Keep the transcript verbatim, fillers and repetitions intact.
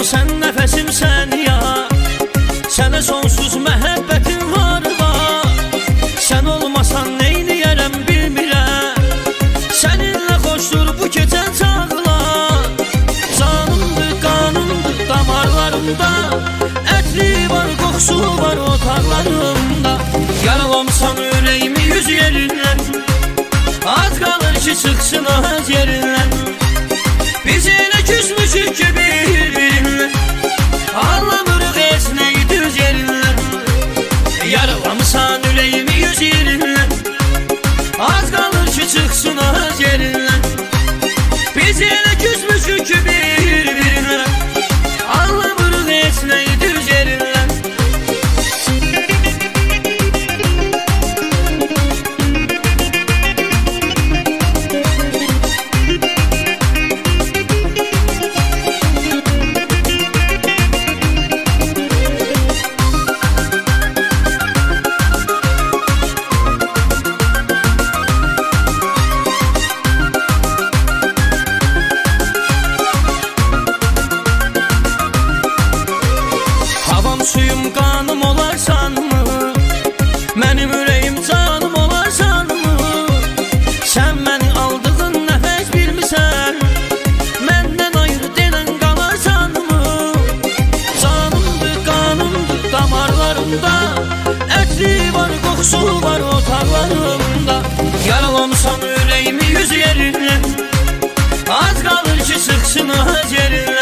Sən nəfəsimsən ya, sənə sonsuz məhəbbətim var var. Sən olmasan neyniyərəm bilmirəm, səninlə xoşdur bu keçən çağlar. Canımdır, qanımdır damarlarımda, ətli var, qoxusu var otaqlarımda. Yaralamsan ürəyimi yüz yerindən, az qalır ki çıxsın az yerindən. Biz elə küsmüşük ki bir-birinlə, anlamırıq esnəyi düz yerindən. Yaralamsan ürəyimi yüz yerindən, az qalır ki çıxsın az yerindən. Biz elə küsmüşük ki bir-birinlə, anlamırıq esnəyi düz yerindən. Suyum qanım olarsanmı, mənim ürəyim canım olarsanmı? Sən məni aldığın nəfəs bilmirsən, məndən ayrı denən qalarsanmı? Canımdır, qanımdır damarlarımda, ətli var, qoxusu var otaqlarımda. Yaralamsan ürəyimi yüz yerindən, az qalır ki çıxsın az yerindən.